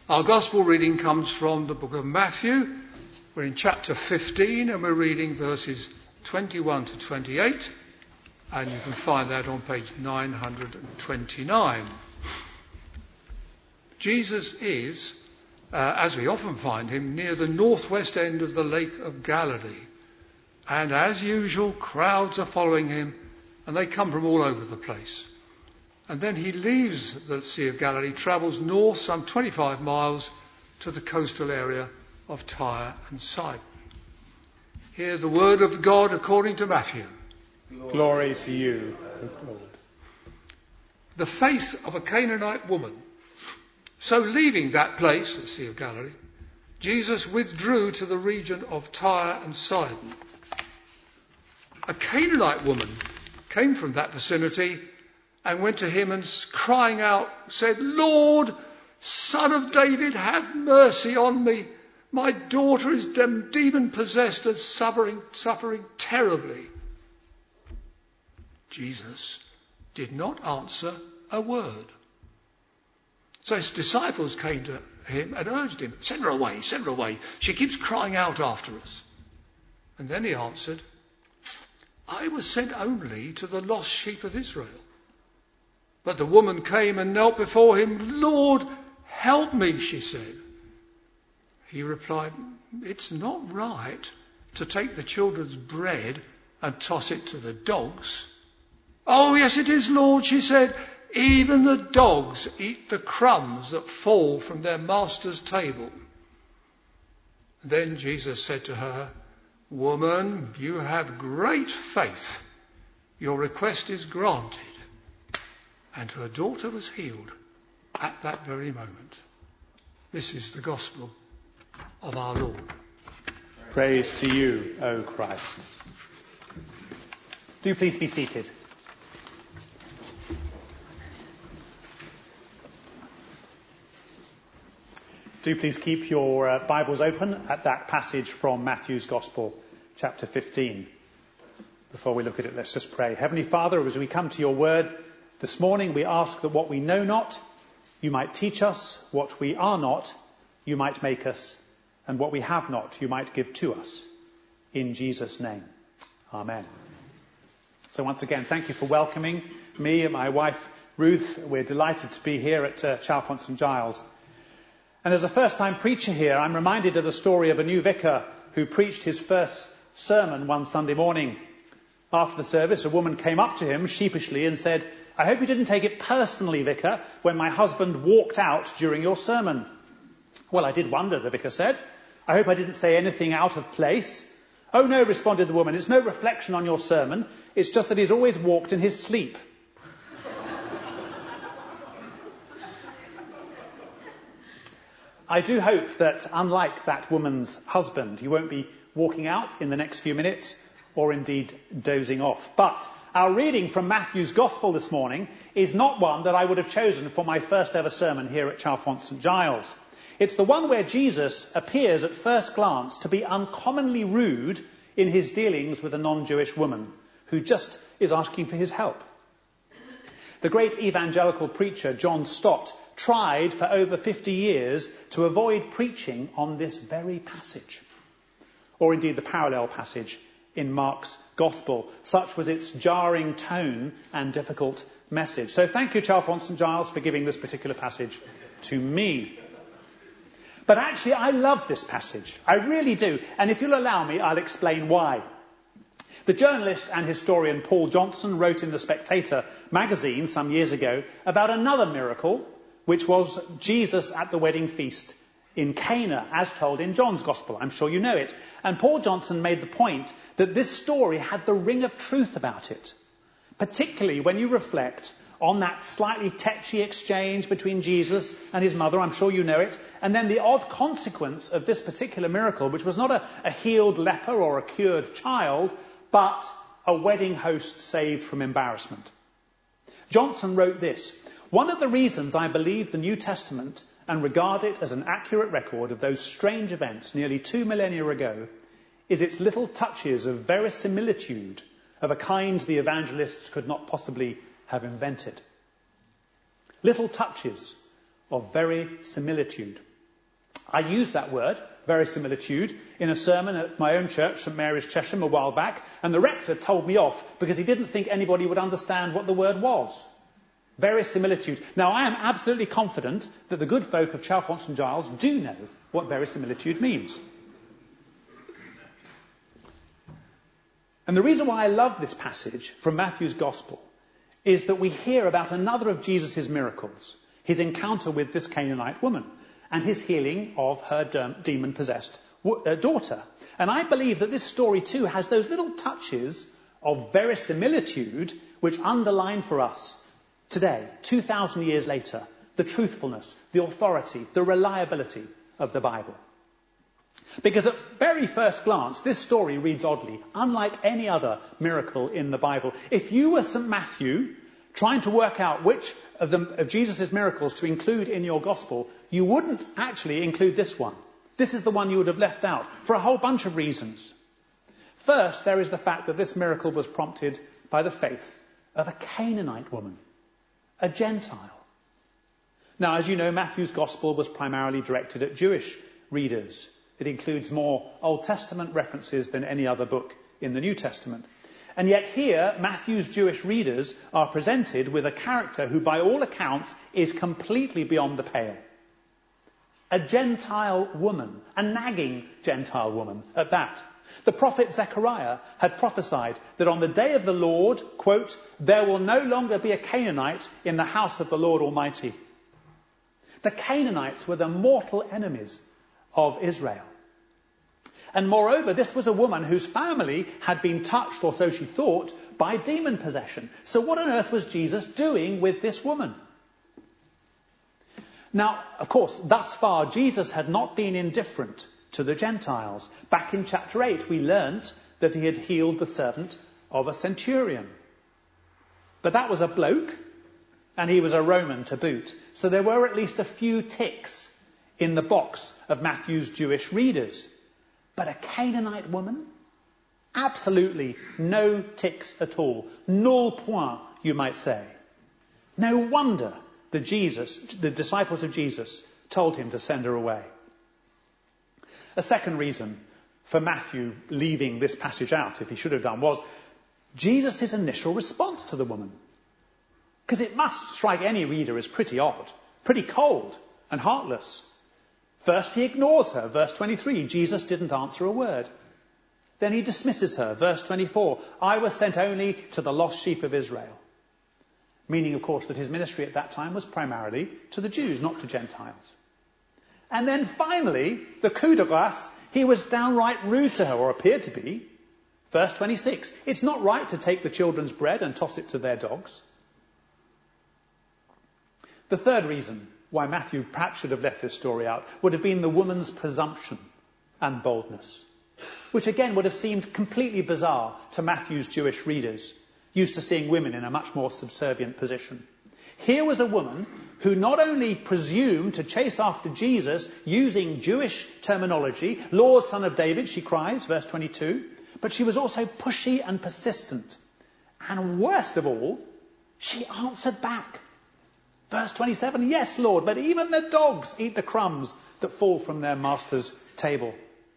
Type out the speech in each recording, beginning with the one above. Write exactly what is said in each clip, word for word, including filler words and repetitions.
Our gospel reading comes from the book of Matthew. We're in chapter fifteen and we're reading verses twenty-one to twenty-eight, and you can find that on page nine hundred twenty-nine. Jesus is, uh, as we often find him, near the northwest end of the Lake of Galilee. And as usual, crowds are following him, and they come from all over the place. And then he leaves the Sea of Galilee, travels north some twenty-five miles to the coastal area of Tyre and Sidon. Hear the word of God according to Matthew. Glory to you, O Lord. The faith of a Canaanite woman. So leaving that place, the Sea of Galilee, Jesus withdrew to the region of Tyre and Sidon. A Canaanite woman came from that vicinity and went to him and crying out said, "Lord, Son of David, have mercy on me. My daughter is demon possessed and suffering, suffering terribly." Jesus did not answer a word. So his disciples came to him and urged him, "Send her away, send her away. She keeps crying out after us." And then he answered, "I was sent only to the lost sheep of Israel." But the woman came and knelt before him. "Lord, help me," she said. He replied, "It's not right to take the children's bread and toss it to the dogs." "Oh, yes, it is, Lord," she said. "Even the dogs eat the crumbs that fall from their master's table." Then Jesus said to her, "Woman, you have great faith. Your request is granted." And her daughter was healed at that very moment. This is the gospel of our Lord. Praise to you, O Christ. Do please be seated. Do please keep your uh, Bibles open at that passage from Matthew's Gospel, chapter fifteen. Before we look at it, let's just pray. Heavenly Father, as we come to your word this morning, we ask that what we know not, you might teach us. What we are not, you might make us. And what we have not, you might give to us. In Jesus' name. Amen. So once again, thank you for welcoming me and my wife, Ruth. We're delighted to be here at uh, Chalfont St Giles. And as a first-time preacher here, I'm reminded of the story of a new vicar who preached his first sermon one Sunday morning. After the service, a woman came up to him sheepishly and said, "I hope you didn't take it personally, Vicar, when my husband walked out during your sermon." "Well, I did wonder," the vicar said. "I hope I didn't say anything out of place." "Oh no," responded the woman, "it's no reflection on your sermon. It's just that he's always walked in his sleep." I do hope that, unlike that woman's husband, you won't be walking out in the next few minutes or indeed dozing off. But our reading from Matthew's Gospel this morning is not one that I would have chosen for my first ever sermon here at Chalfont St Giles. It's the one where Jesus appears at first glance to be uncommonly rude in his dealings with a non-Jewish woman who just is asking for his help. The great evangelical preacher John Stott tried for over fifty years to avoid preaching on this very passage, or indeed the parallel passage in Mark's Gospel. Such was its jarring tone and difficult message. So thank you, Chalfont St Giles, for giving this particular passage to me. But actually, I love this passage. I really do. And if you'll allow me, I'll explain why. The journalist and historian Paul Johnson wrote in The Spectator magazine some years ago about another miracle, which was Jesus at the wedding feast in Cana, as told in John's Gospel. I'm sure you know it. And Paul Johnson made the point that this story had the ring of truth about it, particularly when you reflect on that slightly tetchy exchange between Jesus and his mother. I'm sure you know it. And then the odd consequence of this particular miracle, which was not a, a healed leper or a cured child, but a wedding host saved from embarrassment. Johnson wrote this: "One of the reasons I believe the New Testament and regard it as an accurate record of those strange events nearly two millennia ago is its little touches of verisimilitude of a kind the evangelists could not possibly have invented." Little touches of verisimilitude. I used that word, verisimilitude, in a sermon at my own church, St Mary's Chesham, a while back, and the rector told me off because he didn't think anybody would understand what the word was. Verisimilitude. Now, I am absolutely confident that the good folk of Chalfont St Giles do know what verisimilitude means. And the reason why I love this passage from Matthew's Gospel is that we hear about another of Jesus' miracles, his encounter with this Canaanite woman and his healing of her demon-possessed daughter. And I believe that this story too has those little touches of verisimilitude which underline for us today, two thousand years later, the truthfulness, the authority, the reliability of the Bible. Because at very first glance, this story reads oddly, unlike any other miracle in the Bible. If you were Saint Matthew, trying to work out which of, the, of Jesus' miracles to include in your gospel, you wouldn't actually include this one. This is the one you would have left out, for a whole bunch of reasons. First, there is the fact that this miracle was prompted by the faith of a Canaanite woman, a Gentile. Now, as you know, Matthew's gospel was primarily directed at Jewish readers. It includes more Old Testament references than any other book in the New Testament. And yet here, Matthew's Jewish readers are presented with a character who, by all accounts, is completely beyond the pale. A Gentile woman, a nagging Gentile woman at that. The prophet Zechariah had prophesied that on the day of the Lord, quote, there will no longer be a Canaanite in the house of the Lord Almighty. The Canaanites were the mortal enemies of Israel. And moreover, this was a woman whose family had been touched, or so she thought, by demon possession. So what on earth was Jesus doing with this woman? Now, of course, thus far, Jesus had not been indifferent to the Gentiles. Back in chapter eight, we learnt that he had healed the servant of a centurion. But that was a bloke, and he was a Roman to boot. So there were at least a few ticks in the box of Matthew's Jewish readers. But a Canaanite woman? Absolutely no ticks at all. Null point, you might say. No wonder that Jesus, the disciples of Jesus, told him to send her away. A second reason for Matthew leaving this passage out, if he should have done, was Jesus' initial response to the woman. Because it must strike any reader as pretty odd, pretty cold and heartless. First he ignores her, verse twenty-three, Jesus didn't answer a word. Then he dismisses her, verse twenty-four, I was sent only to the lost sheep of Israel. Meaning, of course, that his ministry at that time was primarily to the Jews, not to Gentiles. And then finally, the coup de grace, he was downright rude to her, or appeared to be. Verse twenty-six, it's not right to take the children's bread and toss it to their dogs. The third reason why Matthew perhaps should have left this story out would have been the woman's presumption and boldness, which again would have seemed completely bizarre to Matthew's Jewish readers, used to seeing women in a much more subservient position. Here was a woman who not only presumed to chase after Jesus using Jewish terminology, Lord, Son of David, she cries, verse twenty-two, but she was also pushy and persistent. And worst of all, she answered back. Verse twenty-seven, yes, Lord, but even the dogs eat the crumbs that fall from their master's table.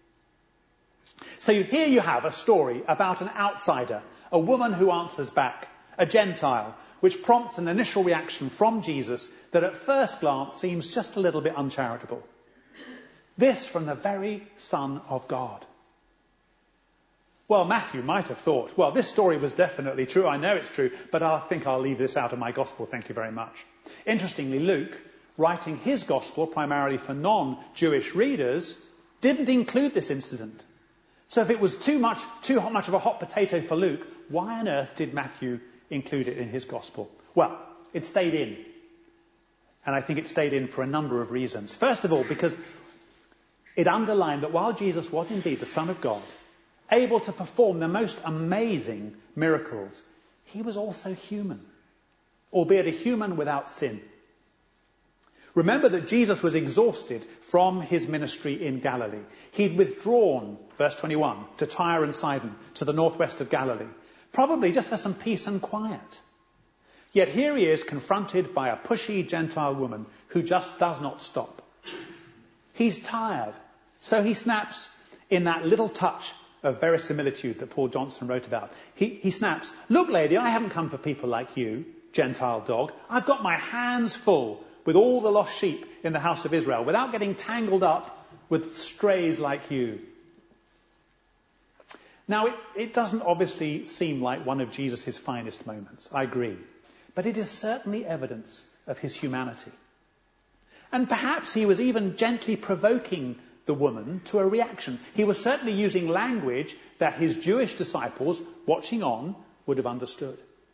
So here you have a story about an outsider, a woman who answers back, a Gentile, which prompts an initial reaction from Jesus that at first glance seems just a little bit uncharitable. This from the very Son of God. Well, Matthew might have thought, well, this story was definitely true, I know it's true, but I think I'll leave this out of my gospel, thank you very much. Interestingly, Luke, writing his gospel primarily for non-Jewish readers, didn't include this incident. So if it was too much, too much of a hot potato for Luke, why on earth did Matthew include it in his gospel? Well, it stayed in. And I think it stayed in for a number of reasons. First of all, because it underlined that while Jesus was indeed the Son of God, able to perform the most amazing miracles, he was also human, albeit a human without sin. Remember that Jesus was exhausted from his ministry in Galilee. He'd withdrawn, verse twenty-one, to Tyre and Sidon, to the northwest of Galilee, probably just for some peace and quiet. Yet here he is confronted by a pushy Gentile woman who just does not stop. He's tired. So he snaps in that little touch of verisimilitude that Paul Johnson wrote about. He, he snaps, "Look, lady, I haven't come for people like you, Gentile dog. I've got my hands full with all the lost sheep in the house of Israel without getting tangled up with strays like you." Now, it, it doesn't obviously seem like one of Jesus' finest moments, I agree. But it is certainly evidence of his humanity. And perhaps he was even gently provoking the woman to a reaction. He was certainly using language that his Jewish disciples, watching on, would have understood.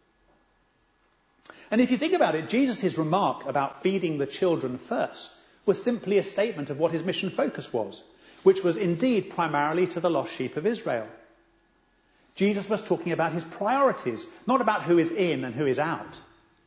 And if you think about it, Jesus' remark about feeding the children first was simply a statement of what his mission focus was, which was indeed primarily to the lost sheep of Israel. Jesus was talking about his priorities, not about who is in and who is out.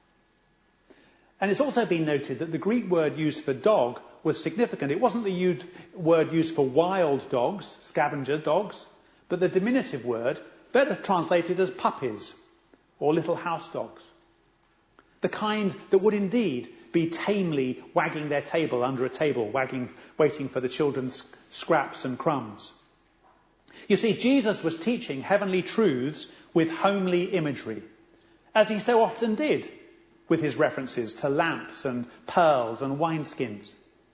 And it's also been noted that the Greek word used for dog was significant. It wasn't the used, word used for wild dogs, scavenger dogs, but the diminutive word, better translated as puppies or little house dogs. The kind that would indeed be tamely wagging their tail under a table, wagging, waiting for the children's scraps and crumbs. You see, Jesus was teaching heavenly truths with homely imagery, as he so often did with his references to lamps and pearls and wineskins.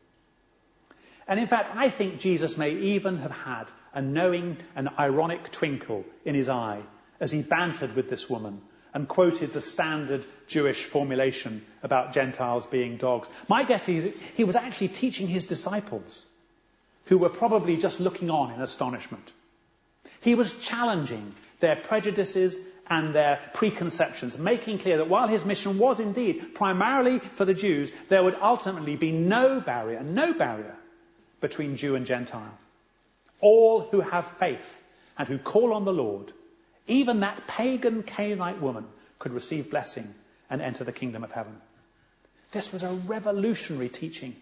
And in fact, I think Jesus may even have had a knowing and ironic twinkle in his eye as he bantered with this woman and quoted the standard Jewish formulation about Gentiles being dogs. My guess is he was actually teaching his disciples, who were probably just looking on in astonishment. He was challenging their prejudices and their preconceptions, making clear that while his mission was indeed primarily for the Jews, there would ultimately be no barrier, no barrier between Jew and Gentile. All who have faith and who call on the Lord, even that pagan Canaanite woman, could receive blessing and enter the kingdom of heaven. This was a revolutionary teaching.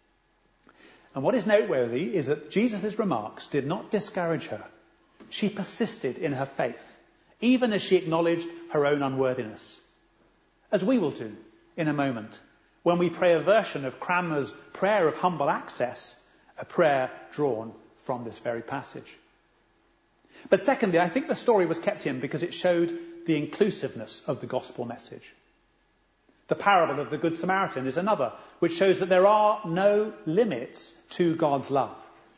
And what is noteworthy is that Jesus' remarks did not discourage her. She persisted in her faith, even as she acknowledged her own unworthiness. As we will do in a moment, when we pray a version of Cranmer's prayer of humble access, a prayer drawn from this very passage. But secondly, I think the story was kept in because it showed the inclusiveness of the gospel message. The parable of the Good Samaritan is another, which shows that there are no limits to God's love.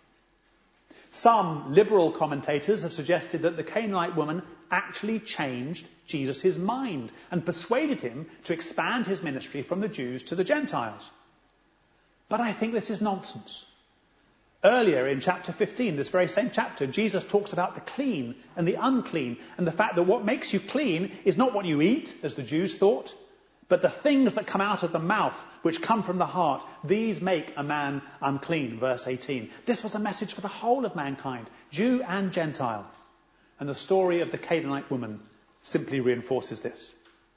Some liberal commentators have suggested that the Canaanite woman actually changed Jesus' mind and persuaded him to expand his ministry from the Jews to the Gentiles. But I think this is nonsense. Earlier in chapter fifteen, this very same chapter, Jesus talks about the clean and the unclean, and the fact that what makes you clean is not what you eat, as the Jews thought, but the things that come out of the mouth, which come from the heart, these make a man unclean, verse eighteen. This was a message for the whole of mankind, Jew and Gentile. And the story of the Canaanite woman simply reinforces this.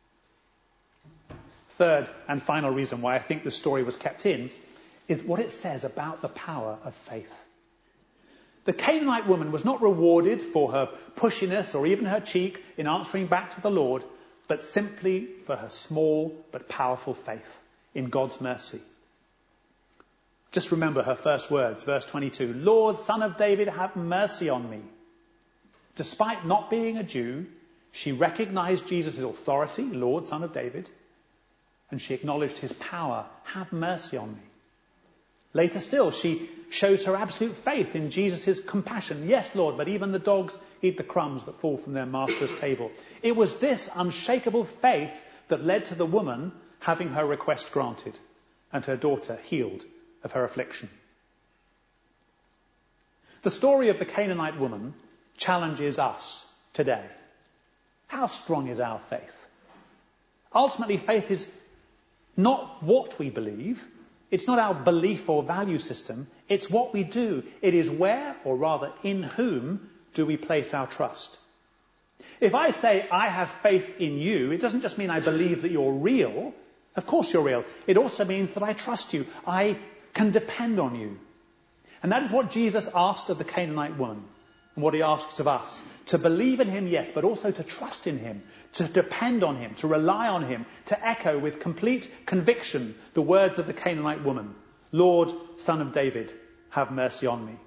Third and final reason why I think the story was kept in is what it says about the power of faith. The Canaanite woman was not rewarded for her pushiness or even her cheek in answering back to the Lord, but simply for her small but powerful faith in God's mercy. Just remember her first words, verse twenty-two, "Lord, Son of David, have mercy on me." Despite not being a Jew, she recognized Jesus' authority, Lord, Son of David, and she acknowledged his power, "Have mercy on me." Later still, she shows her absolute faith in Jesus' compassion. "Yes, Lord, but even the dogs eat the crumbs that fall from their master's table." It was this unshakable faith that led to the woman having her request granted and her daughter healed of her affliction. The story of the Canaanite woman challenges us today. How strong is our faith? Ultimately, faith is not what we believe. It's not our belief or value system. It's what we do. It is where, or rather in whom, do we place our trust. If I say I have faith in you, it doesn't just mean I believe that you're real. Of course you're real. It also means that I trust you. I can depend on you. And that is what Jesus asked of the Canaanite woman. And what he asks of us. To believe in him, yes, but also to trust in him. To depend on him. To rely on him. To echo with complete conviction the words of the Canaanite woman. "Lord, Son of David, have mercy on me.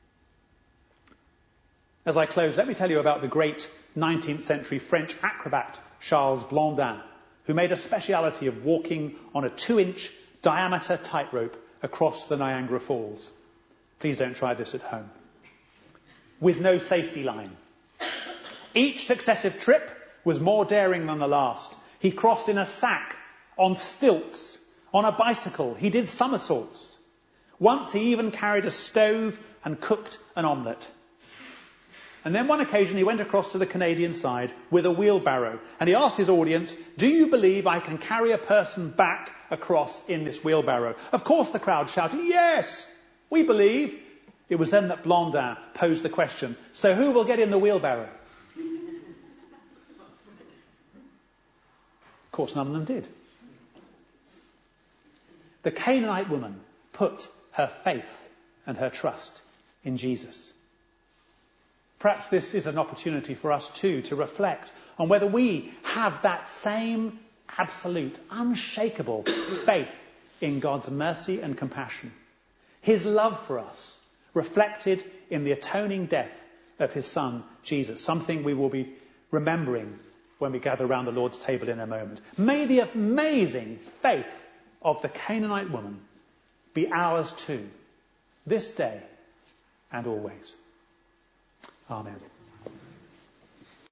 As I close, let me tell you about the great nineteenth century French acrobat Charles Blondin, who made a speciality of walking on a two-inch diameter tightrope across the Niagara Falls. Please don't try this at home. With no safety line. Each successive trip was more daring than the last. He crossed in a sack, on stilts, on a bicycle. He did somersaults. Once he even carried a stove and cooked an omelette. And then one occasion he went across to the Canadian side with a wheelbarrow, and he asked his audience, "Do you believe I can carry a person back across in this wheelbarrow?" Of course the crowd shouted, "Yes, we believe." It was then that Blondin posed the question, "So who will get in the wheelbarrow?" Of course none of them did. The Canaanite woman put her faith and her trust in Jesus. Perhaps this is an opportunity for us too to reflect on whether we have that same absolute, unshakable faith in God's mercy and compassion. His love for us, reflected in the atoning death of his Son, Jesus, something we will be remembering when we gather around the Lord's table in a moment. May the amazing faith of the Canaanite woman be ours too, this day and always. Amen.